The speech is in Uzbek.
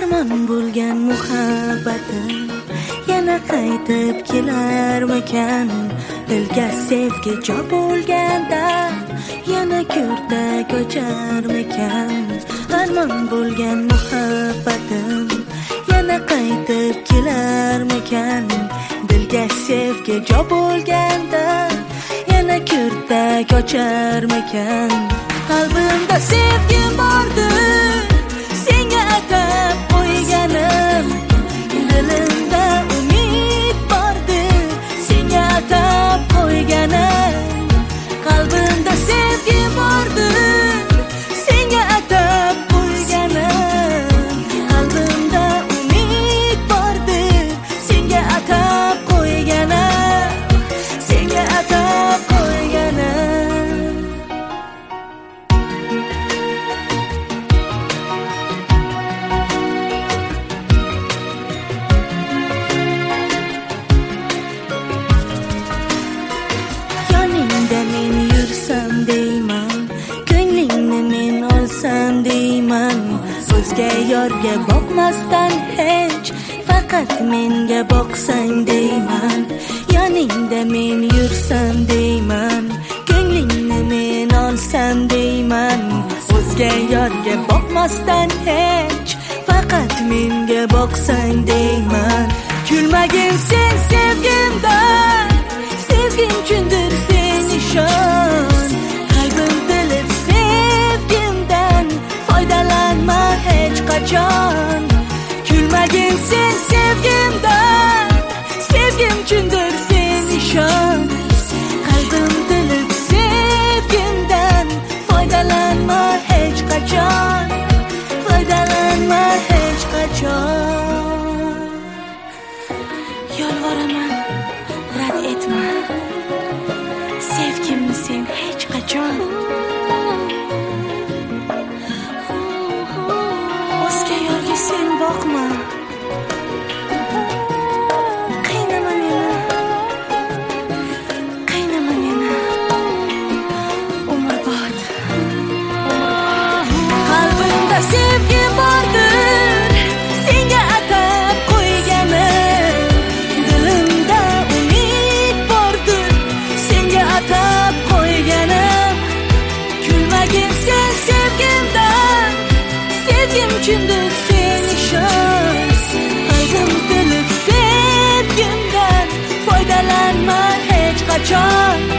armon bo'lgan muhabbatim yana qaytib kelarmikan? Dilga sevgi jo bo'lganda yana ko'rda kocharmikan? Armon bo'lgan muhabbatim yana qaytib kelarmikan? Dilga sevgi jo bo'lganda yana ko'rda kocharmikan? Qalbimda sevgim bordir, senga atab qo'yganim. Dilimda umid bordir, senga atab qo'yganim. Qalbimda sevgim bordir, senga atab qo'yganim. Qalbimda umid bordir, senga atab qo'yganim. Senga atab qo'yganim. Men yursam deyman, ko'nglingni men olsam deyman. O'zga yorga boqmasdan hech faqat menga boqsang deyman. Yoningda men yursam deyman, ko'nglingni men olsam deyman. O'zga yorga boqmasdan hech faqat menga boqsang deyman. Kulmagin sen sevgimdan, sevgim uchundir sen ishon. Qalbim bilib sevgimdan foydalanma hech qachon. Kulmagin sen sevgimdan, sevgim uchundir sen ishon. Qalbim bilib sevgimdan foydalanma hech qachon. Foydalanma hech qachon. Yolvoraman, rad etma sevgimni sen hech qachon. O'zga yorga sen boqma, qiynama meni, qiynama meni umrbod. Qalbimda sevgi bordir, senga atab qo'yganim. Dilimda umid bordir, senga atab qo'yganim. Kulmagin sen sevgimdan, sevgim uchundir sen ishon. Qalbim bilib sevgimdan foydalanma hech qachon.